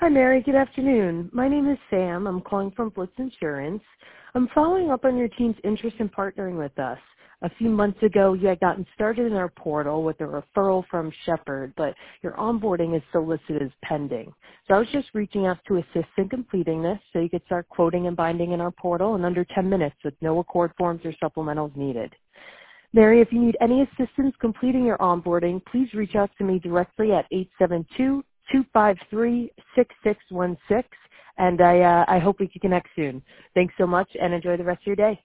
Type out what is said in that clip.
Hi, Mary. Good afternoon. My name is Sam. I'm calling from Blitz Insurance. I'm following up on your team's interest in partnering with us. A few months ago, you had gotten started in our portal with a referral from Shepherd, but your onboarding is still listed as pending. So I was just reaching out to assist in completing this so you could start quoting and binding in our portal in under 10 minutes with no accord forms or supplementals needed. Mary, if you need any assistance completing your onboarding, please reach out to me directly at 872-253-6616, and I hope we can connect soon. Thanks so much, and enjoy the rest of your day.